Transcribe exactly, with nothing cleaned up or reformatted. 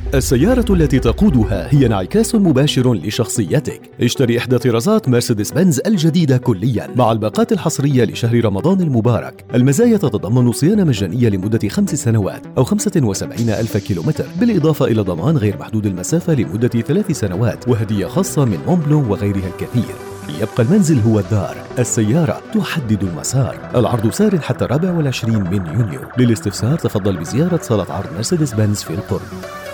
السيارة التي تقودها هي انعكاس مباشر لشخصيتك. اشتري إحدى طرازات مرسيدس بنز الجديدة كلياً مع الباقات الحصرية لشهر رمضان المبارك. المزايا تتضمن صيانة مجانية لمدة خمس سنوات أو خمسة وسبعين ألف كيلومتر، بالإضافة إلى ضمان غير محدود المسافة لمدة ثلاث سنوات وهدية خاصة من مونبلو وغيرها الكثير. يبقى المنزل هو الدار، السيارة تحدد المسار. العرض سار حتى الرابع والعشرين من يونيو. للاستفسار تفضل بزيارة صالة عرض مرسيدس بنز في القرب.